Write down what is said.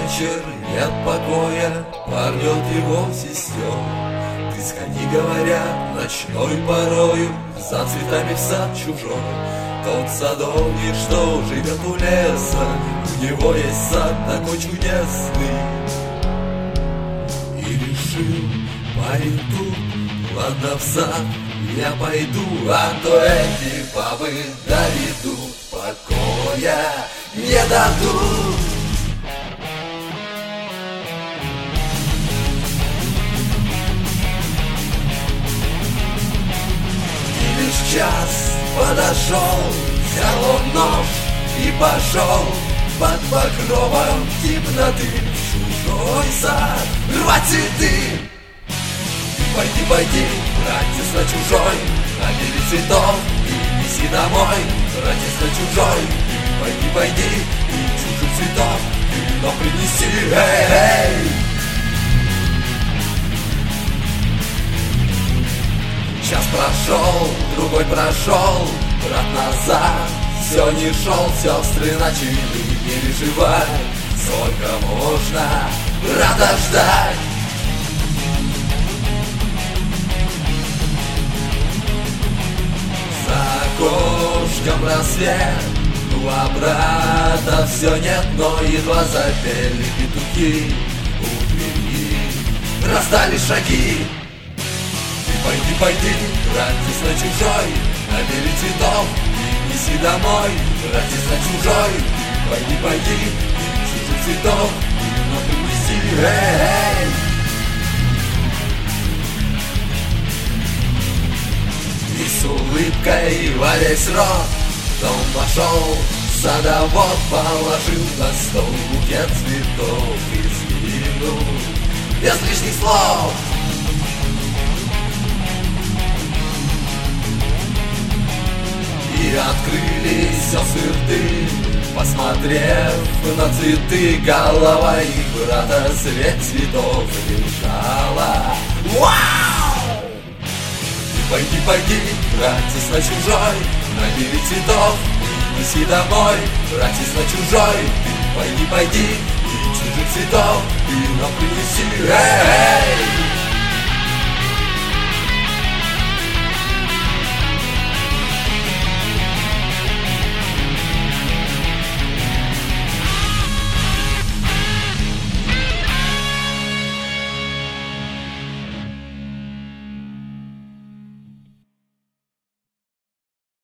вечер, нет покоя, порвет его сестер. Ты сходи, говорят, ночной порою за цветами в сад чужой. Тот садовник, что живет у леса, у него есть сад такой чудесный. И решил парень тут, ладно, в сад я пойду, а то эти бабы доведут, покоя не дадут. И лишь час подошел, взял он нож и пошел под покровом темноты в чужой сад рвать цветы. Пойди, пойди, братец на чужой, набери цветов и неси домой. Братец на чужой, пойди, пойди, и чужих цветов ты нам принеси, эй! Час прошел, другой прошел, брат назад все не шел, сестры начали переживать. Сколько можно брата ждать? За окошком рассвет, ну а брата все нет, но едва запели петухи у двери, раздали шаги. Пойди, пойди, братец на чужой, набери цветов и неси домой. Братец на чужой, пойди, пойди, и чужих цветов и нам принеси, эй! И с улыбкой во весь рот в дом вошел садовод, положил на стол букет цветов и сдвинул без лишних слов. И открылись сестры рты, посмотрев на цветы, голова их брата средь цветов лежала. Вау! Пойди, пойди, братец на чужой, набери цветов и неси домой. Братец на чужой, пойди, пойди, и чужих цветов ты нам принеси, эй!